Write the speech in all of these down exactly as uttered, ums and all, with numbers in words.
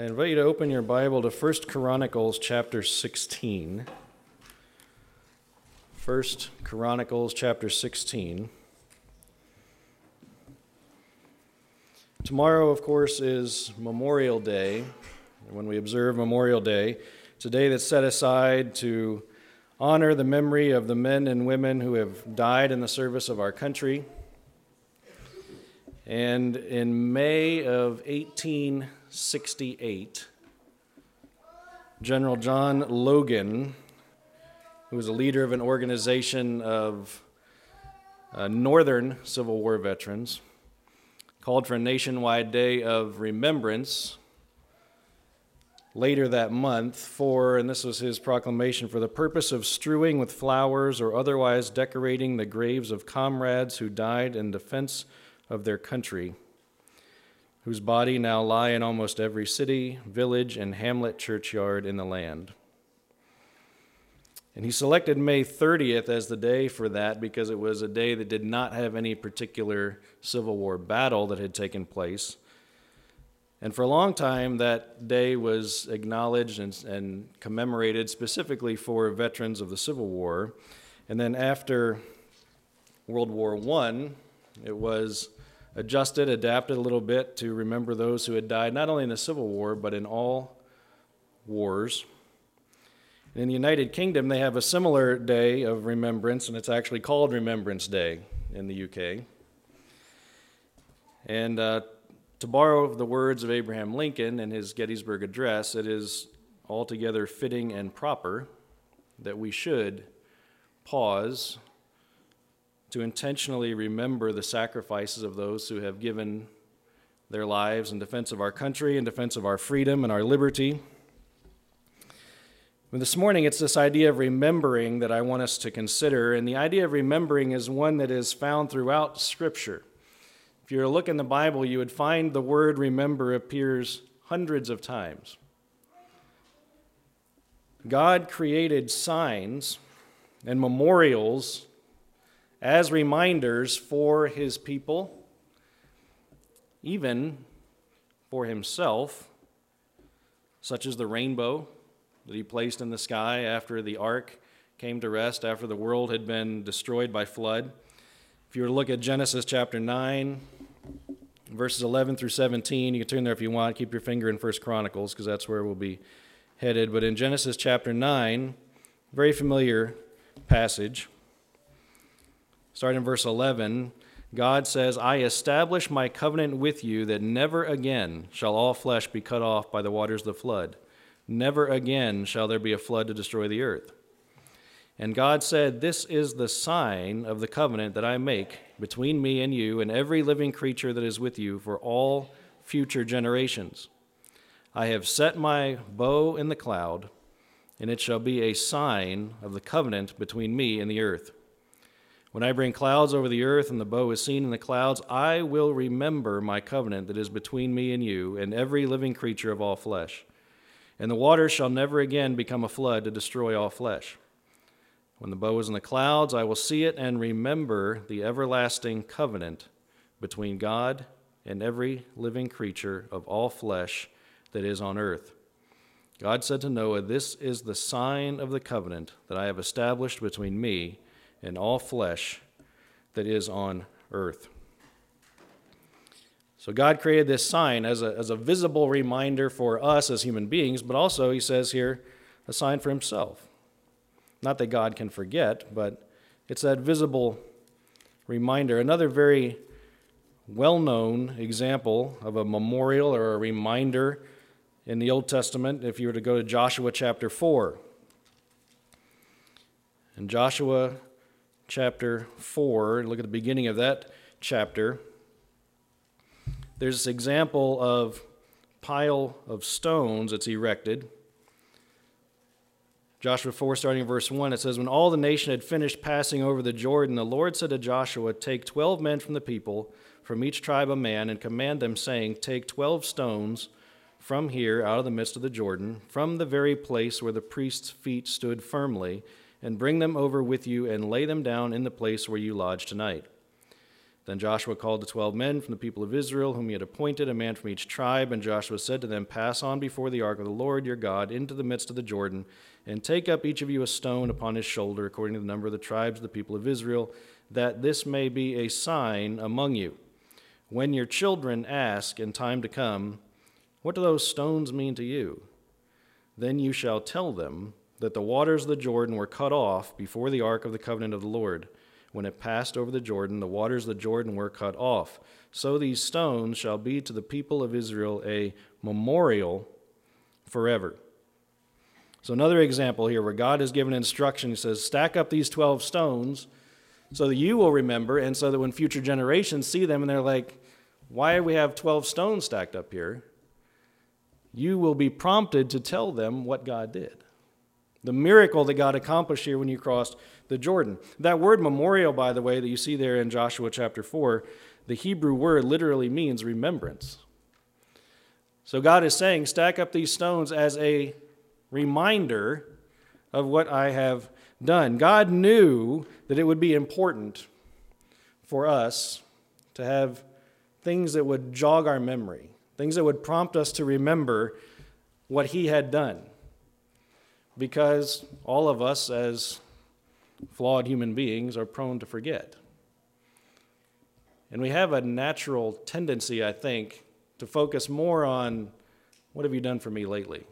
I invite you to open your Bible to First Chronicles chapter sixteen. First Chronicles chapter sixteen. Tomorrow, of course, is Memorial Day. And when we observe Memorial Day, it's a day that's set aside to honor the memory of the men and women who have died in the service of our country. And in May of eighteen sixty-eight, General John Logan, who was a leader of an organization of uh, Northern Civil War veterans, called for a nationwide day of remembrance later that month for, and this was his proclamation, for the purpose of strewing with flowers or otherwise decorating the graves of comrades who died in defense of their country, whose body now lie in almost every city, village, and hamlet churchyard in the land. And he selected May thirtieth as the day for that because it was a day that did not have any particular Civil War battle that had taken place. And for a long time, that day was acknowledged and, and commemorated specifically for veterans of the Civil War. And then after World War One, it was adjusted, adapted a little bit to remember those who had died not only in the Civil War, but in all wars. In the United Kingdom, they have a similar day of remembrance, and it's actually called Remembrance Day in the U K. And uh, to borrow the words of Abraham Lincoln in his Gettysburg Address, it is altogether fitting and proper that we should pause to intentionally remember the sacrifices of those who have given their lives in defense of our country, in defense of our freedom and our liberty. But this morning, it's this idea of remembering that I want us to consider, and the idea of remembering is one that is found throughout Scripture. If you were to look in the Bible, you would find the word remember appears hundreds of times. God created signs and memorials as reminders for his people, even for himself, such as the rainbow that he placed in the sky after the ark came to rest, after the world had been destroyed by flood. If you were to look at Genesis chapter nine, verses eleven through seventeen, you can turn there if you want, keep your finger in First Chronicles, because that's where we'll be headed. But in Genesis chapter nine, very familiar passage, starting in verse eleven, God says, I establish my covenant with you that never again shall all flesh be cut off by the waters of the flood. Never again shall there be a flood to destroy the earth. And God said, this is the sign of the covenant that I make between me and you and every living creature that is with you for all future generations. I have set my bow in the cloud, and it shall be a sign of the covenant between me and the earth. When I bring clouds over the earth and the bow is seen in the clouds, I will remember my covenant that is between me and you and every living creature of all flesh. And the waters shall never again become a flood to destroy all flesh. When the bow is in the clouds, I will see it and remember the everlasting covenant between God and every living creature of all flesh that is on earth. God said to Noah, this is the sign of the covenant that I have established between me and all flesh that is on earth. So God created this sign as a, as a visible reminder for us as human beings, but also, he says here, a sign for himself. Not that God can forget, but it's that visible reminder. Another very well-known example of a memorial or a reminder in the Old Testament, if you were to go to Joshua chapter four. In Joshua chapter four, look at the beginning of that chapter. There's this example of pile of stones that's erected. Joshua four, starting in verse one, it says, when all the nation had finished passing over the Jordan, the Lord said to Joshua, take twelve men from the people, from each tribe a man, and command them, saying, take twelve stones from here out of the midst of the Jordan, from the very place where the priest's feet stood firmly, and bring them over with you and lay them down in the place where you lodge tonight. Then Joshua called the twelve men from the people of Israel, whom he had appointed, a man from each tribe. And Joshua said to them, Pass on before the ark of the Lord your God into the midst of the Jordan, and take up each of you a stone upon his shoulder, according to the number of the tribes of the people of Israel, that this may be a sign among you. When your children ask in time to come, What do those stones mean to you? Then you shall tell them that the waters of the Jordan were cut off before the ark of the covenant of the Lord. When it passed over the Jordan, the waters of the Jordan were cut off. So these stones shall be to the people of Israel a memorial forever. So another example here where God has given instruction. He says, stack up these twelve stones so that you will remember, and so that when future generations see them and they're like, why do we have twelve stones stacked up here? You will be prompted to tell them what God did. The miracle that God accomplished here when you crossed the Jordan. That word memorial, by the way, that you see there in Joshua chapter four, the Hebrew word literally means remembrance. So God is saying, stack up these stones as a reminder of what I have done. God knew that it would be important for us to have things that would jog our memory, things that would prompt us to remember what he had done. Because all of us, as flawed human beings, are prone to forget. And we have a natural tendency, I think, to focus more on, what have you done for me lately?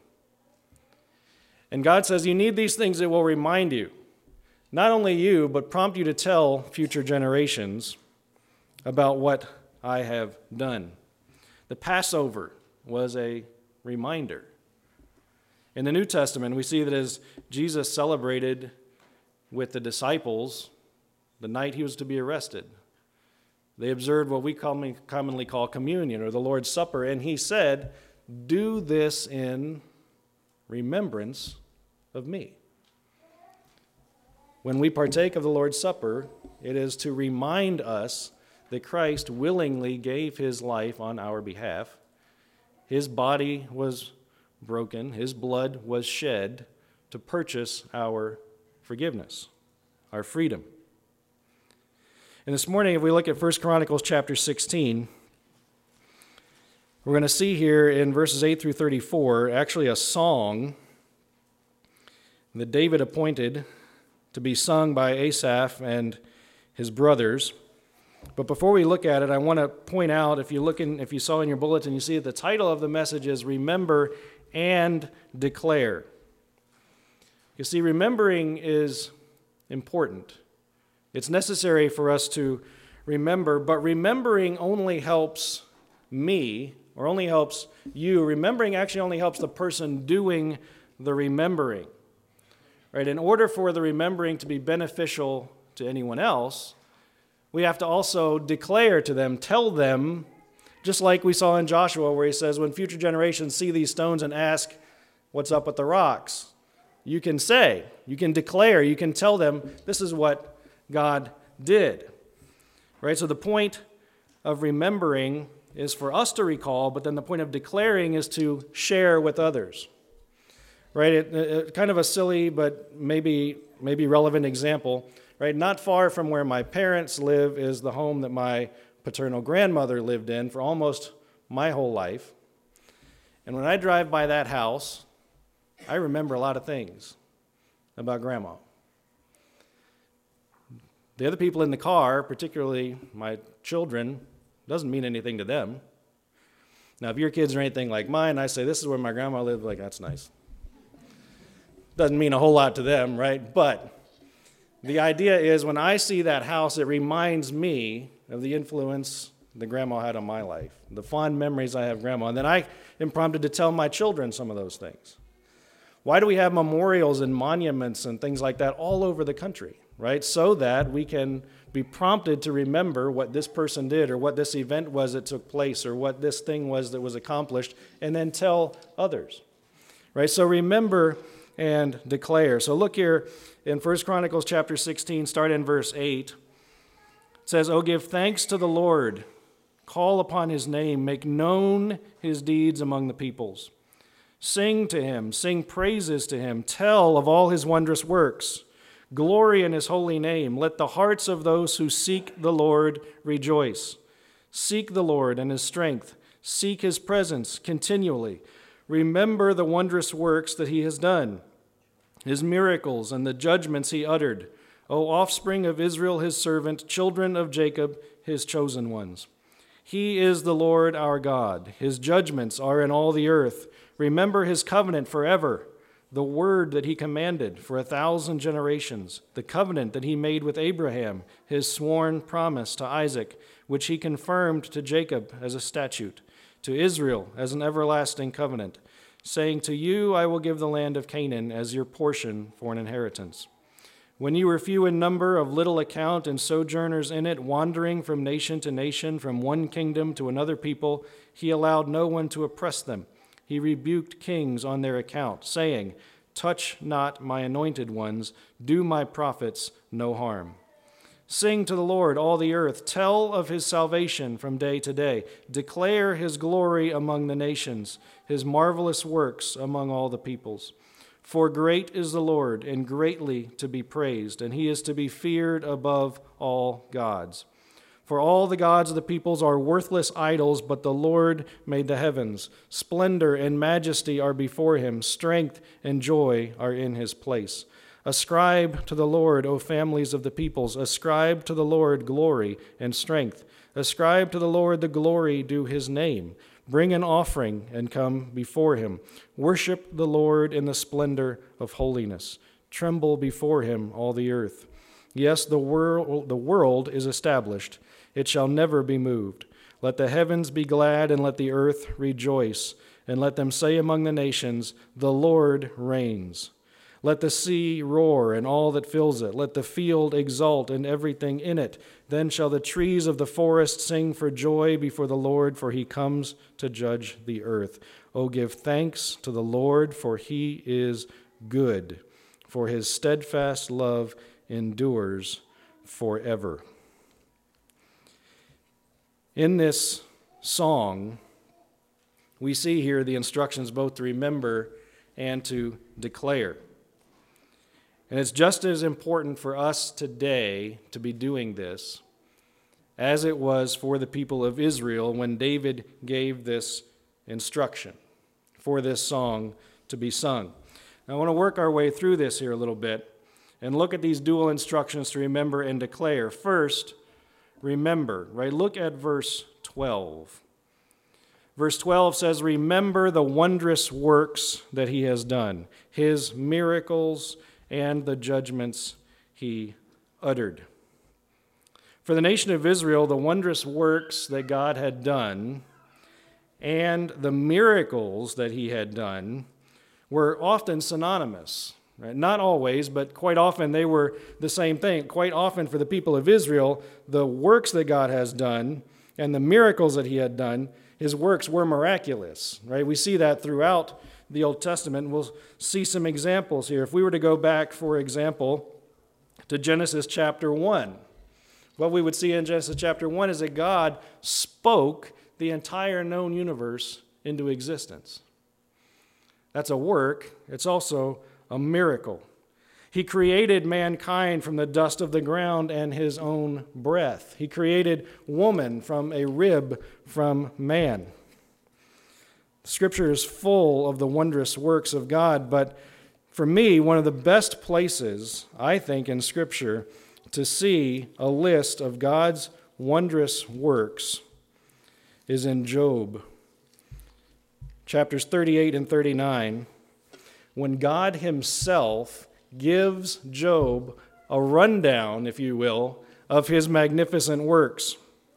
And God says you need these things that will remind you, not only you, but prompt you to tell future generations about what I have done. The Passover was a reminder. In the New Testament, we see that as Jesus celebrated with the disciples the night he was to be arrested, they observed what we commonly call communion or the Lord's Supper, and he said, do this in remembrance of me. When we partake of the Lord's Supper, it is to remind us that Christ willingly gave his life on our behalf. His body was broken, his blood was shed to purchase our forgiveness, our freedom. And this morning, if we look at First Chronicles chapter sixteen, we're going to see here in verses eight through thirty-four actually a song that David appointed to be sung by Asaph and his brothers. But before we look at it, I want to point out, if you look in, if you saw in your bulletin, you see that the title of the message is Remember and Declare. You see, remembering is important. It's necessary for us to remember, but remembering only helps me, or only helps you. Remembering actually only helps the person doing the remembering. Right? In order for the remembering to be beneficial to anyone else, we have to also declare to them, tell them, just like we saw in Joshua where he says, when future generations see these stones and ask, what's up with the rocks? You can say, you can declare, you can tell them, this is what God did. Right? So the point of remembering is for us to recall, but then the point of declaring is to share with others. Right? It, it, kind of a silly but maybe maybe relevant example. Right? Not far from where my parents live is the home that my paternal grandmother lived in for almost my whole life. And when I drive by that house, I remember a lot of things about Grandma. The other people in the car, particularly my children, doesn't mean anything to them. Now, if your kids are anything like mine, I say, this is where my grandma lived, like, that's nice. Doesn't mean a whole lot to them, right? But the idea is when I see that house, it reminds me of the influence that Grandma had on my life, the fond memories I have of Grandma. And then I am prompted to tell my children some of those things. Why do we have memorials and monuments and things like that all over the country, right? So that we can be prompted to remember what this person did or what this event was that took place or what this thing was that was accomplished and then tell others, right? So remember and declare. So look here in First Chronicles chapter sixteen, start in verse eight. It says, "Oh, give thanks to the Lord, call upon his name, make known his deeds among the peoples. Sing to him, sing praises to him, tell of all his wondrous works. Glory in his holy name. Let the hearts of those who seek the Lord rejoice. Seek the Lord and his strength. Seek his presence continually. Remember the wondrous works that he has done, his miracles and the judgments he uttered. O offspring of Israel, his servant, children of Jacob, his chosen ones. He is the Lord our God. His judgments are in all the earth. Remember his covenant forever, the word that he commanded for a thousand generations, the covenant that he made with Abraham, his sworn promise to Isaac, which he confirmed to Jacob as a statute, to Israel as an everlasting covenant, saying, to you I will give the land of Canaan as your portion for an inheritance. When you were few in number, of little account, and sojourners in it, wandering from nation to nation, from one kingdom to another people, he allowed no one to oppress them. He rebuked kings on their account, saying, touch not my anointed ones, do my prophets no harm. Sing to the Lord, all the earth. Tell of his salvation from day to day. Declare his glory among the nations, his marvelous works among all the peoples. For great is the Lord, and greatly to be praised, and he is to be feared above all gods. For all the gods of the peoples are worthless idols, but the Lord made the heavens. Splendor and majesty are before him. Strength and joy are in his place. Ascribe to the Lord, O families of the peoples. Ascribe to the Lord glory and strength. Ascribe to the Lord the glory due his name. Bring an offering and come before him. Worship the Lord in the splendor of holiness. Tremble before him, all the earth. Yes, the world, the world is established. It shall never be moved. Let the heavens be glad, and let the earth rejoice. And let them say among the nations, the Lord reigns. Let the sea roar and all that fills it. Let the field exult and everything in it. Then shall the trees of the forest sing for joy before the Lord, for he comes to judge the earth. O give thanks to the Lord, for he is good, for his steadfast love endures forever. In this song, we see here the instructions both to remember and to declare. And it's just as important for us today to be doing this as it was for the people of Israel when David gave this instruction for this song to be sung. Now, I want to work our way through this here a little bit and look at these dual instructions to remember and declare. First, remember, right? Look at verse twelve. Verse twelve says, remember the wondrous works that he has done, his miracles and the judgments he uttered. For the nation of Israel, the wondrous works that God had done and the miracles that he had done were often synonymous. Right? Not always, but quite often they were the same thing. Quite often for the people of Israel, the works that God has done and the miracles that he had done, his works were miraculous. Right? We see that throughout the Old Testament. We'll see some examples here. If we were to go back, for example, to Genesis chapter one, what we would see in Genesis chapter one is that God spoke the entire known universe into existence. That's a work. It's also a miracle. He created mankind from the dust of the ground and his own breath. He created woman from a rib from man. Scripture is full of the wondrous works of God, but for me, one of the best places, I think, in Scripture to see a list of God's wondrous works is in Job. Chapters thirty-eight and thirty-nine, when God himself gives Job a rundown, if you will, of his magnificent works.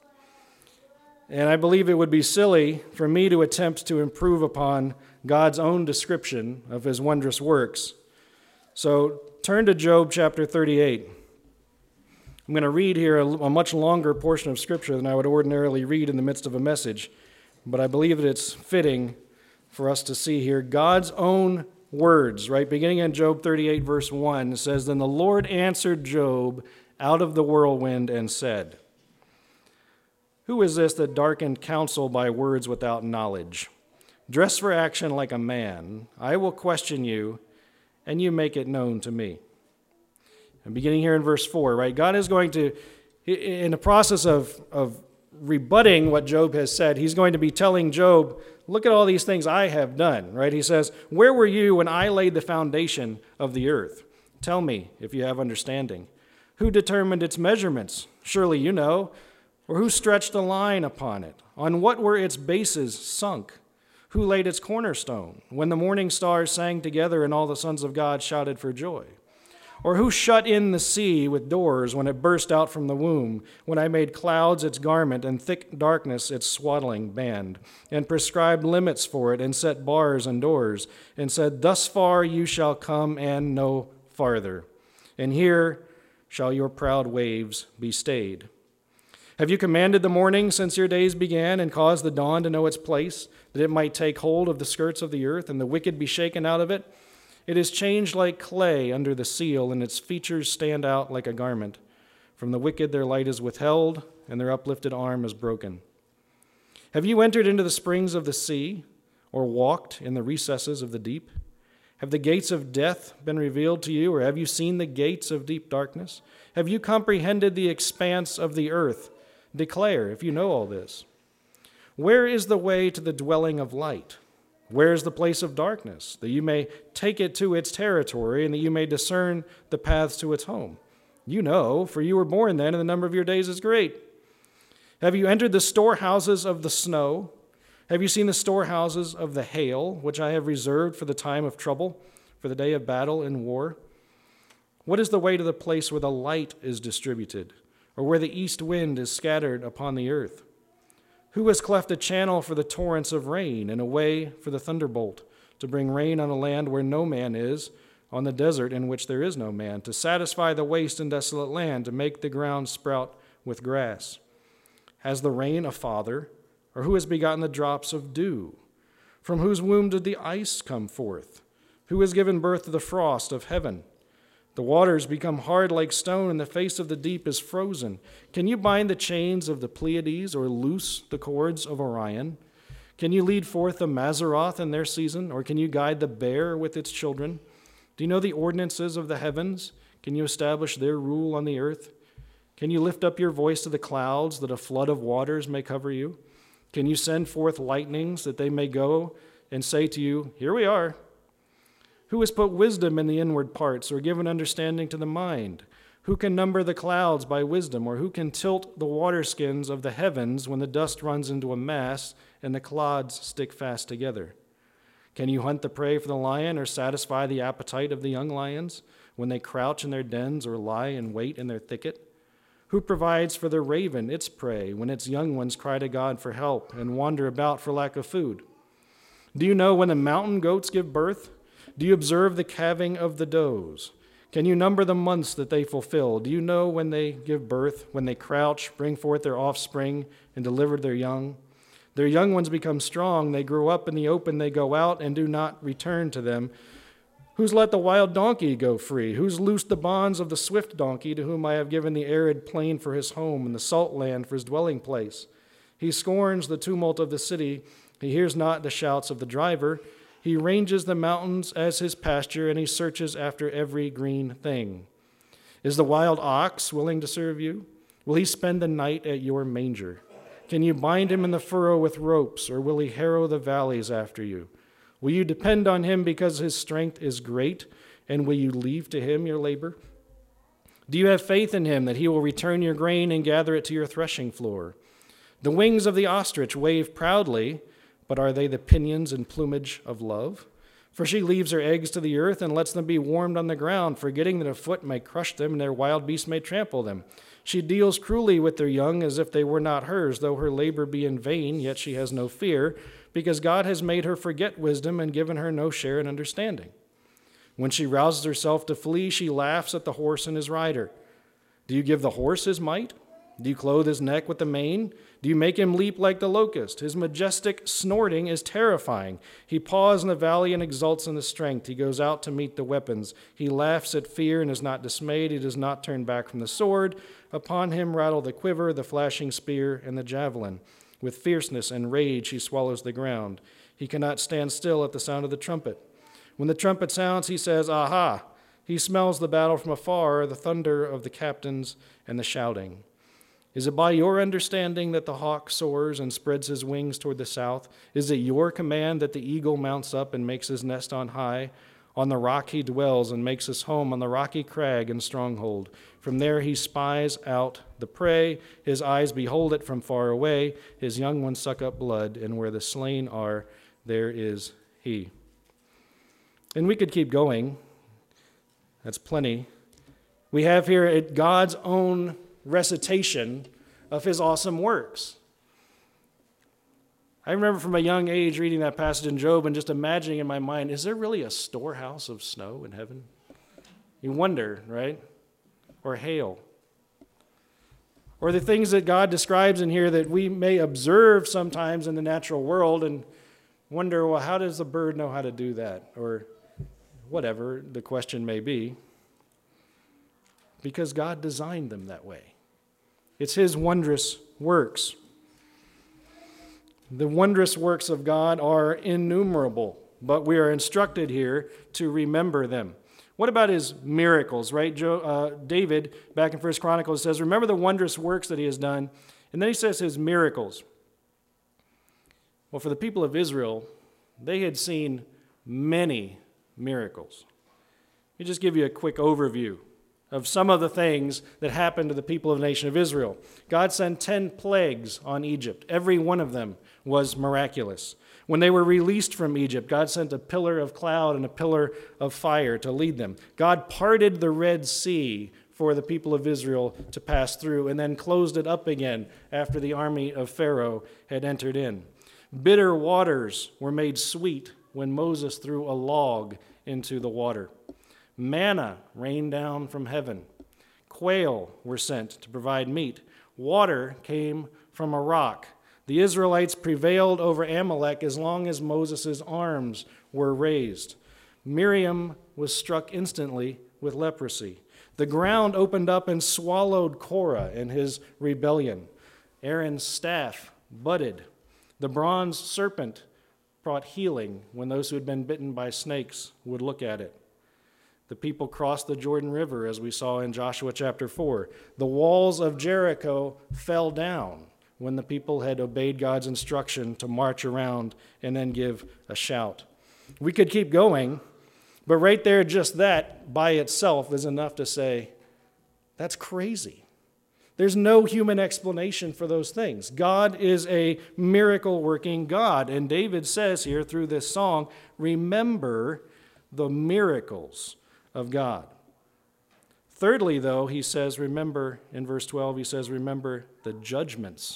And I believe it would be silly for me to attempt to improve upon God's own description of his wondrous works. So turn to Job chapter thirty-eight. I'm going to read here a, a much longer portion of Scripture than I would ordinarily read in the midst of a message, but I believe that it's fitting for us to see here God's own words, right? Beginning in Job thirty-eight, verse one, it says, Then the Lord answered Job out of the whirlwind and said, Who is this that darkened counsel by words without knowledge? Dress for action like a man. I will question you, and you make it known to me. And beginning here in verse four, right? God is going to, in the process of, of rebutting what Job has said, he's going to be telling Job, look at all these things I have done, right? He says, where were you when I laid the foundation of the earth? Tell me if you have understanding. Who determined its measurements? Surely you know. Or who stretched a line upon it? On what were its bases sunk? Who laid its cornerstone when the morning stars sang together and all the sons of God shouted for joy? Or who shut in the sea with doors when it burst out from the womb, when I made clouds its garment and thick darkness its swaddling band, and prescribed limits for it and set bars and doors, and said, thus far you shall come and no farther, and here shall your proud waves be stayed. Have you commanded the morning since your days began, and caused the dawn to know its place, that it might take hold of the skirts of the earth, and the wicked be shaken out of it? It is changed like clay under the seal, and its features stand out like a garment. From the wicked their light is withheld, and their uplifted arm is broken. Have you entered into the springs of the sea, or walked in the recesses of the deep? Have the gates of death been revealed to you, or have you seen the gates of deep darkness? Have you comprehended the expanse of the earth? Declare, if you know all this. Where is the way to the dwelling of light? Where is the place of darkness, that you may take it to its territory, and that you may discern the paths to its home? You know, for you were born then, and the number of your days is great. Have you entered the storehouses of the snow? Have you seen the storehouses of the hail, which I have reserved for the time of trouble, for the day of battle and war? What is the way to the place where the light is distributed, or where the east wind is scattered upon the earth? Who has cleft a channel for the torrents of rain, and a way for the thunderbolt, to bring rain on a land where no man is, on the desert in which there is no man, to satisfy the waste and desolate land, to make the ground sprout with grass? Has the rain a father, or who has begotten the drops of dew? From whose womb did the ice come forth? Who has given birth to the frost of heaven? The waters become hard like stone, and the face of the deep is frozen. Can you bind the chains of the Pleiades, or loose the cords of Orion? Can you lead forth the Mazzaroth in their season, or can you guide the bear with its children? Do you know the ordinances of the heavens? Can you establish their rule on the earth? Can you lift up your voice to the clouds, that a flood of waters may cover you? Can you send forth lightnings, that they may go and say to you, here we are? Who has put wisdom in the inward parts, or given understanding to the mind? Who can number the clouds by wisdom, or who can tilt the waterskins of the heavens when the dust runs into a mass and the clods stick fast together? Can you hunt the prey for the lion, or satisfy the appetite of the young lions when they crouch in their dens or lie in wait in their thicket? Who provides for the raven its prey when its young ones cry to God for help and wander about for lack of food? Do you know when the mountain goats give birth? Do you observe the calving of the does? Can you number the months that they fulfill? Do you know when they give birth, when they crouch, bring forth their offspring, and deliver their young? Their young ones become strong. They grow up in the open. They go out and do not return to them. Who's let the wild donkey go free? Who's loosed the bonds of the swift donkey, to whom I have given the arid plain for his home and the salt land for his dwelling place? He scorns the tumult of the city. He hears not the shouts of the driver. He ranges the mountains as his pasture, and he searches after every green thing. Is the wild ox willing to serve you? Will he spend the night at your manger? Can you bind him in the furrow with ropes, or will he harrow the valleys after you? Will you depend on him because his strength is great, and will you leave to him your labor? Do you have faith in him that he will return your grain and gather it to your threshing floor? The wings of the ostrich wave proudly, but are they the pinions and plumage of love? For she leaves her eggs to the earth and lets them be warmed on the ground, forgetting that a foot may crush them and their wild beasts may trample them. She deals cruelly with their young as if they were not hers, though her labor be in vain, yet she has no fear, because God has made her forget wisdom and given her no share in understanding. When she rouses herself to flee, she laughs at the horse and his rider. Do you give the horse his might? Do you clothe his neck with the mane? Do you make him leap like the locust? His majestic snorting is terrifying. He paws in the valley and exults in the strength. He goes out to meet the weapons. He laughs at fear and is not dismayed. He does not turn back from the sword. Upon him rattle the quiver, the flashing spear, and the javelin. With fierceness and rage he swallows the ground. He cannot stand still at the sound of the trumpet. When the trumpet sounds, he says, Aha! He smells the battle from afar, the thunder of the captains and the shouting. Is it by your understanding that the hawk soars and spreads his wings toward the south? Is it your command that the eagle mounts up and makes his nest on high? On the rock he dwells and makes his home on the rocky crag and stronghold. From there he spies out the prey. His eyes behold it from far away. His young ones suck up blood, and where the slain are, there is he. And we could keep going. That's plenty. We have here God's own recitation of his awesome works. I remember from a young age reading that passage in Job and just imagining in my mind, is there really a storehouse of snow in heaven? You wonder, right? Or hail. Or the things that God describes in here that we may observe sometimes in the natural world and wonder, well, how does a bird know how to do that? Or whatever the question may be. Because God designed them that way. It's his wondrous works. The wondrous works of God are innumerable, but we are instructed here to remember them. What about his miracles, right? Joe, uh, David, back in First Chronicles, says, remember the wondrous works that he has done. And then he says his miracles. Well, for the people of Israel, they had seen many miracles. Let me just give you a quick overview of some of the things that happened to the people of the nation of Israel. God sent ten plagues on Egypt. Every one of them was miraculous. When they were released from Egypt, God sent a pillar of cloud and a pillar of fire to lead them. God parted the Red Sea for the people of Israel to pass through and then closed it up again after the army of Pharaoh had entered in. Bitter waters were made sweet when Moses threw a log into the water. Manna rained down from heaven. Quail were sent to provide meat. Water came from a rock. The Israelites prevailed over Amalek as long as Moses' arms were raised. Miriam was struck instantly with leprosy. The ground opened up and swallowed Korah in his rebellion. Aaron's staff budded. The bronze serpent brought healing when those who had been bitten by snakes would look at it. The people crossed the Jordan River, as we saw in Joshua chapter four. The walls of Jericho fell down when the people had obeyed God's instruction to march around and then give a shout. We could keep going, but right there, just that by itself is enough to say, that's crazy. There's no human explanation for those things. God is a miracle-working God, and David says here through this song, remember the miracles of God. Thirdly, though, he says, remember, in verse twelve, he says, remember the judgments.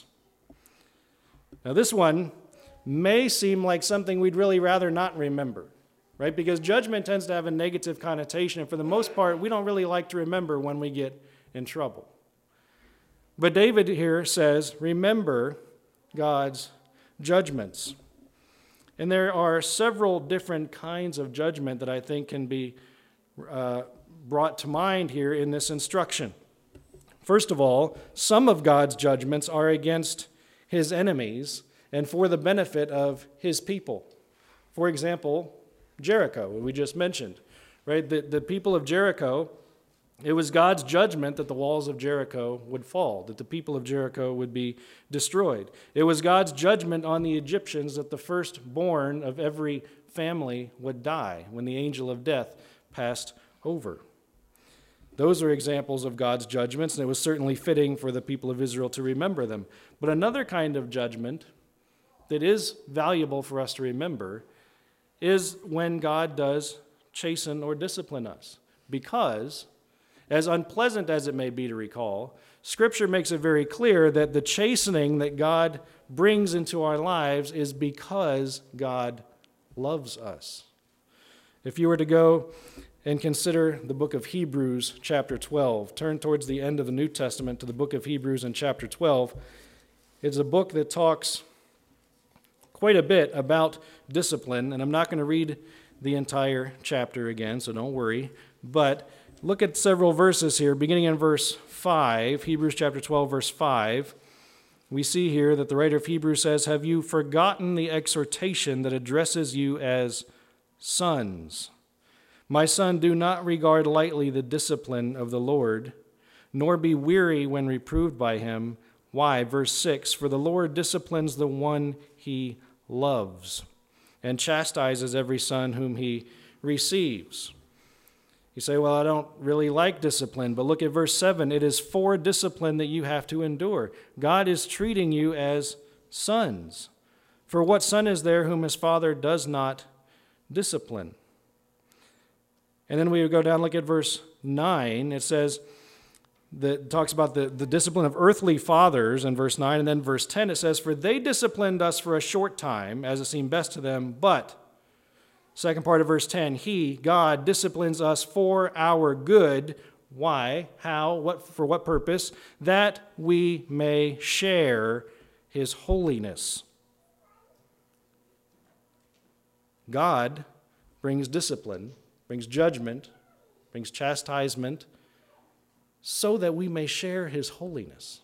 Now, this one may seem like something we'd really rather not remember, right? Because judgment tends to have a negative connotation, and for the most part, we don't really like to remember when we get in trouble. But David here says, remember God's judgments. And there are several different kinds of judgment that I think can be Uh, brought to mind here in this instruction. First of all, some of God's judgments are against his enemies and for the benefit of his people. For example, Jericho, we just mentioned, right? The, the people of Jericho, it was God's judgment that the walls of Jericho would fall, that the people of Jericho would be destroyed. It was God's judgment on the Egyptians that the firstborn of every family would die when the angel of death passed over. Those are examples of God's judgments, and it was certainly fitting for the people of Israel to remember them. But another kind of judgment that is valuable for us to remember is when God does chasten or discipline us. Because, as unpleasant as it may be to recall, Scripture makes it very clear that the chastening that God brings into our lives is because God loves us. If you were to go and consider the book of Hebrews chapter twelve, turn towards the end of the New Testament to the book of Hebrews in chapter twelve. It's a book that talks quite a bit about discipline, and I'm not going to read the entire chapter again, so don't worry. But look at several verses here, beginning in verse five, Hebrews chapter twelve, verse five. We see here that the writer of Hebrews says, "Have you forgotten the exhortation that addresses you as sons? My son, do not regard lightly the discipline of the Lord, nor be weary when reproved by him. Why? Verse six, for the Lord disciplines the one he loves and chastises every son whom he receives. You say, well, I don't really like discipline, but look at verse seven. It is for discipline that you have to endure. God is treating you as sons. For what son is there whom his father does not discipline? And then we would go down and look at verse nine. It says, that it talks about the, the discipline of earthly fathers in verse nine. And then verse ten, it says, for they disciplined us for a short time, as it seemed best to them. But, second part of verse ten, he, God, disciplines us for our good. Why? How? What? For what purpose? That we may share his holiness. God brings discipline, brings judgment, brings chastisement, so that we may share his holiness,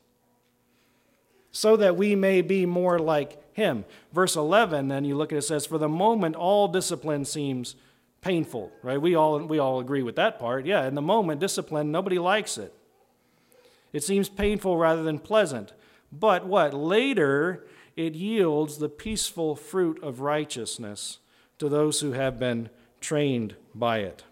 so that we may be more like him. Verse eleven, then you look at it, it says, for the moment all discipline seems painful, right? We all, we all agree with that part. Yeah, in the moment, discipline, nobody likes it. It seems painful rather than pleasant. But what? Later, it yields the peaceful fruit of righteousness to those who have been trained by it.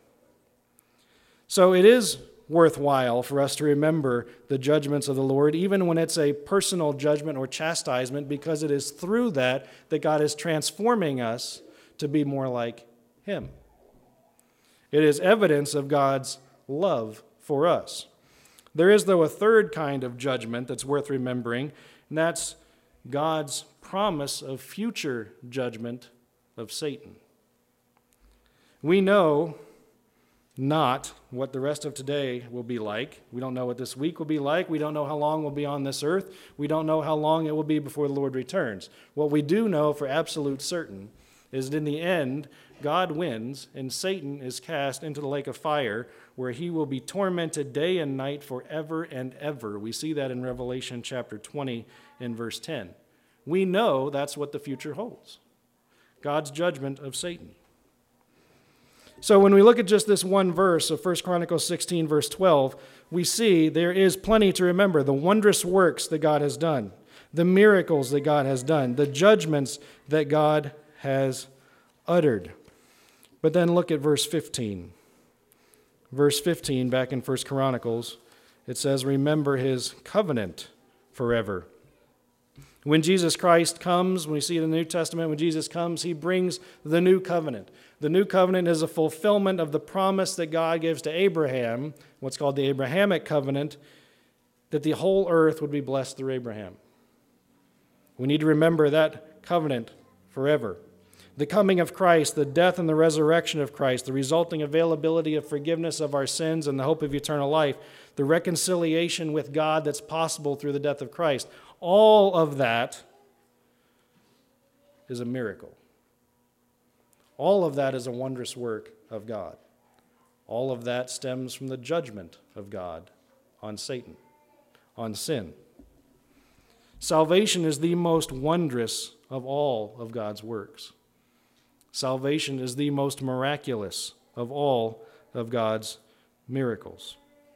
So it is worthwhile for us to remember the judgments of the Lord, even when it's a personal judgment or chastisement, because it is through that that God is transforming us to be more like him. It is evidence of God's love for us. There is, though, a third kind of judgment that's worth remembering, and that's God's promise of future judgment of Satan. We know not what the rest of today will be like. We don't know what this week will be like. We don't know how long we'll be on this earth. We don't know how long it will be before the Lord returns. What we do know for absolute certain is that in the end, God wins and Satan is cast into the lake of fire, where he will be tormented day and night forever and ever. We see that in Revelation chapter twenty and verse ten. We know that's what the future holds. God's judgment of Satan. So when we look at just this one verse of First Chronicles sixteen, verse twelve, we see there is plenty to remember. The wondrous works that God has done, the miracles that God has done, the judgments that God has uttered. But then look at verse fifteen. Verse fifteen, back in First Chronicles, it says, remember his covenant forever. When Jesus Christ comes, when we see in the New Testament, when Jesus comes, he brings the new covenant. The new covenant is a fulfillment of the promise that God gives to Abraham, what's called the Abrahamic covenant, that the whole earth would be blessed through Abraham. We need to remember that covenant forever. The coming of Christ, the death and the resurrection of Christ, the resulting availability of forgiveness of our sins and the hope of eternal life, the reconciliation with God that's possible through the death of Christ, all of that is a miracle. All of that is a wondrous work of God. All of that stems from the judgment of God on Satan, on sin. Salvation is the most wondrous of all of God's works. Salvation is the most miraculous of all of God's miracles.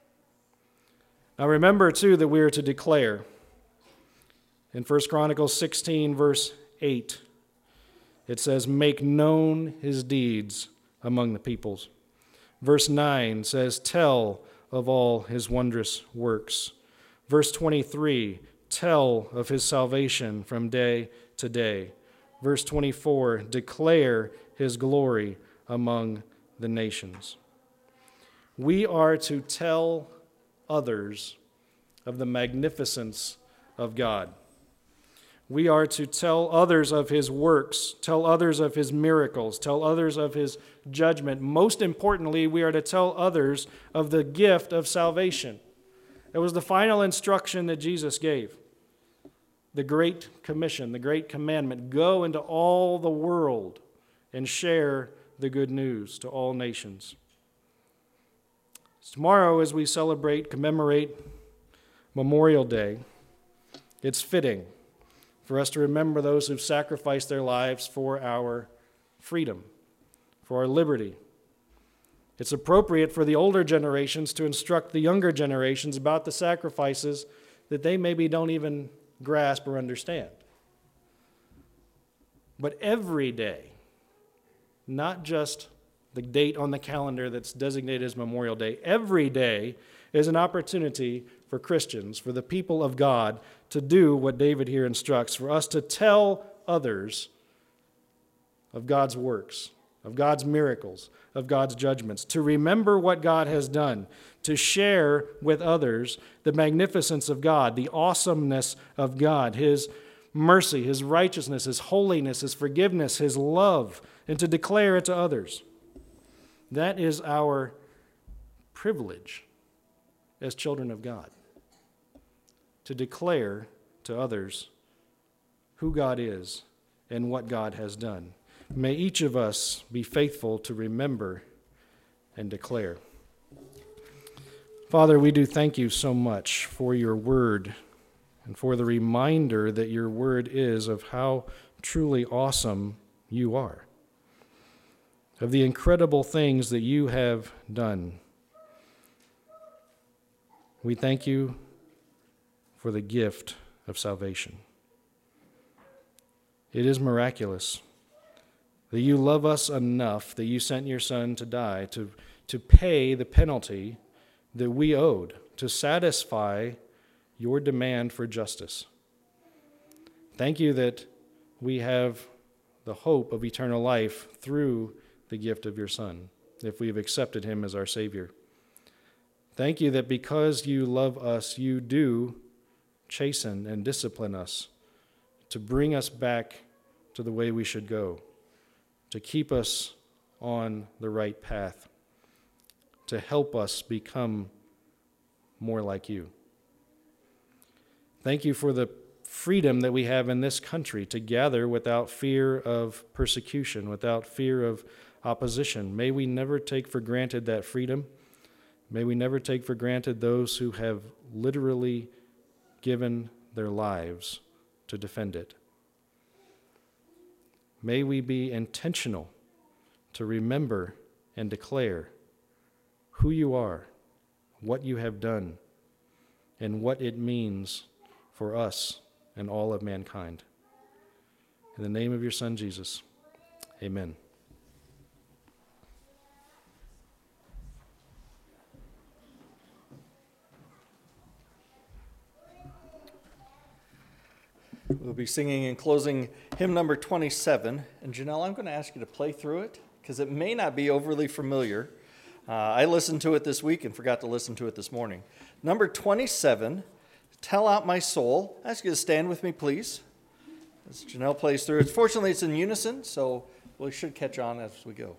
Now remember, too, that we are to declare. In First Chronicles sixteen, verse eight, it says, make known his deeds among the peoples. Verse nine says, tell of all his wondrous works. Verse twenty-three, tell of his salvation from day to day. Verse twenty-four, declare his glory among the nations. We are to tell others of the magnificence of God. We are to tell others of his works, tell others of his miracles, tell others of his judgment. Most importantly, we are to tell others of the gift of salvation. It was the final instruction that Jesus gave. The Great Commission, the Great Commandment, go into all the world and share the good news to all nations. Tomorrow, as we celebrate, commemorate Memorial Day, it's fitting for us to remember those who've sacrificed their lives for our freedom, for our liberty, It's appropriate for the older generations to instruct the younger generations about the sacrifices that they maybe don't even grasp or understand. But every day, not just the date on the calendar that's designated as Memorial Day, every day is an opportunity for Christians, for the people of God, to do what David here instructs, for us to tell others of God's works, of God's miracles, of God's judgments, to remember what God has done, to share with others the magnificence of God, the awesomeness of God, His mercy, His righteousness, His holiness, His forgiveness, His love, and to declare it to others. That is our privilege as children of God, to declare to others who God is and what God has done. May each of us be faithful to remember and declare. Father, we do thank you so much for your word and for the reminder that your word is of how truly awesome you are, of the incredible things that you have done. We thank you for the gift of salvation. It is miraculous that you love us enough that you sent your Son to die, to, to pay the penalty that we owed, to satisfy your demand for justice. Thank you that we have the hope of eternal life through the gift of your Son, if we have accepted him as our Savior. Thank you that because you love us, you do chasten and discipline us to bring us back to the way we should go, to keep us on the right path, to help us become more like you. Thank you for the freedom that we have in this country to gather without fear of persecution, without fear of opposition. May we never take for granted that freedom. May we never take for granted those who have literally given their lives to defend it. May we be intentional to remember and declare who you are, what you have done, and what it means for us and all of mankind. In the name of your Son, Jesus, amen. We'll be singing in closing hymn number twenty-seven. And Janelle, I'm going to ask you to play through it because it may not be overly familiar. Uh, I listened to it this week and forgot to listen to it this morning. Number twenty-seven, Tell Out My Soul. I ask you to stand with me, please, as Janelle plays through it. Fortunately, it's in unison, so we should catch on as we go.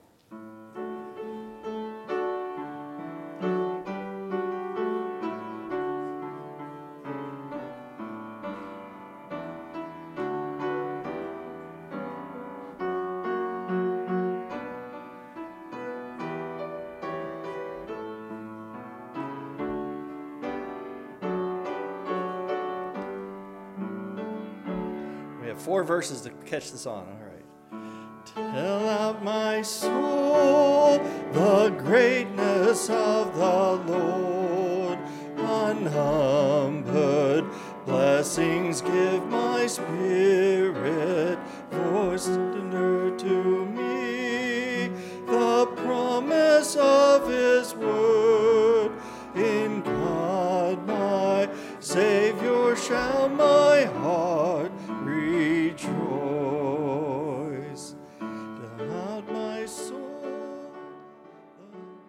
Four verses to catch this on. All right. Tell out my soul the greatness of the Lord. Unnumbered blessings give my spirit.